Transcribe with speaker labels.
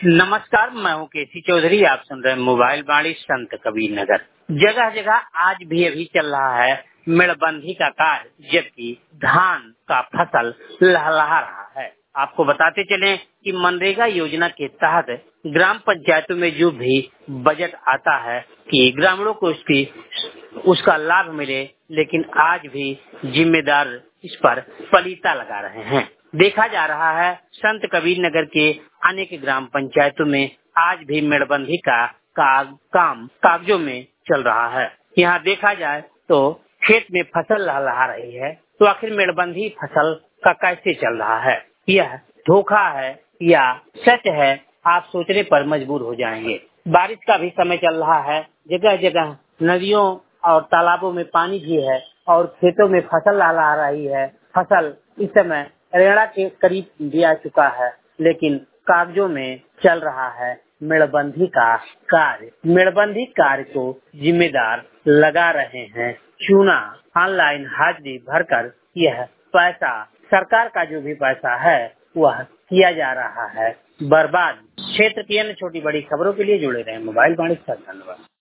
Speaker 1: नमस्कार, मैं हूँ केसी चौधरी। आप सुन रहे हैं मोबाइल बाड़ी संत कबीर नगर। जगह जगह आज भी अभी चल रहा है मेड़बंदी का कार्य, जबकि धान का फसल लहलहा रहा है। आपको बताते चलें कि मनरेगा योजना के तहत ग्राम पंचायतों में जो भी बजट आता है कि ग्रामीणों को उसका लाभ मिले, लेकिन आज भी जिम्मेदार इस पर पलीता लगा रहे हैं। देखा जा रहा है संत कबीर नगर के अनेक ग्राम पंचायतों में आज भी मेड़बंदी का काम कागजों में चल रहा है। यहाँ देखा जाए तो खेत में फसल लहलहा रही है, तो आखिर मेड़बंदी फसल का कैसे चल रहा है? यह धोखा है या सच है? आप सोचने पर मजबूर हो जाएंगे। बारिश का भी समय चल रहा है, जगह जगह नदियों और तालाबों में पानी भी है और खेतों में फसल लहलहा रही है। फसल इस समय रेड़ा के करीब भी आ चुका है, लेकिन कागजों में चल रहा है मेड़बंदी का कार्य। मेड़बंदी कार्य को जिम्मेदार लगा रहे हैं चूना। ऑनलाइन हाजिरी भरकर यह पैसा, सरकार का जो भी पैसा है वह किया जा रहा है बर्बाद। क्षेत्र की अन्य छोटी बड़ी खबरों के लिए जुड़े रहें मोबाइल वाणी से। धन्यवाद।